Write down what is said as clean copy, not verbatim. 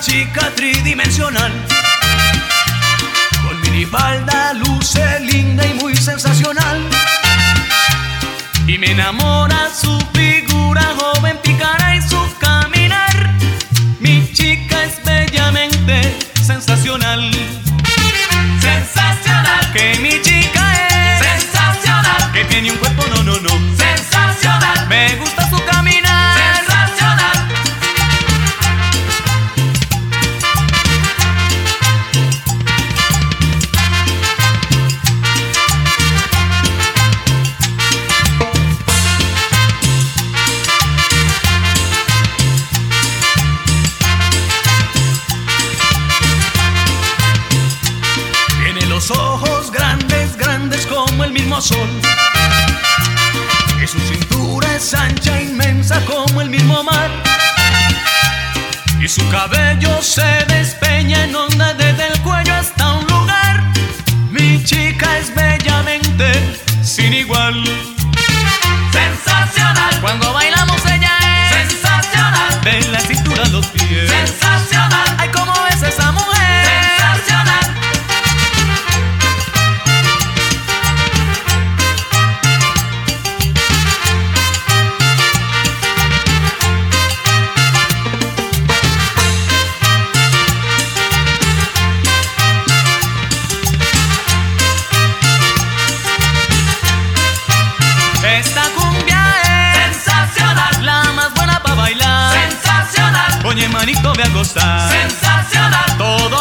chica tridimensional. Con minifalda luce linda y muy sensacional. Y me enamora su figura joven, pícara y su caminar. Mi chica es bellamente sensacional. Sensacional. Que mi chica es sensacional. Que tiene un cuerpo no sensacional. Me gusta su caminar. Sensacional. Los ojos grandes, grandes como el mismo sol. Que su cintura es ancha, inmensa como el mismo mar. Y su cabello se despeña en ondas desde el cuello hasta un lugar. Mi chica es bellamente sin igual. Sensacional. Cuando bailamos ella es sensacional. De la cintura a los pies. Sensacional. Ay, cómo es esa mujer. Sensacional. Esta cumbia es sensacional, la más buena para bailar. Sensacional. Oye, manito, ve a gozar. Sensacional. Todo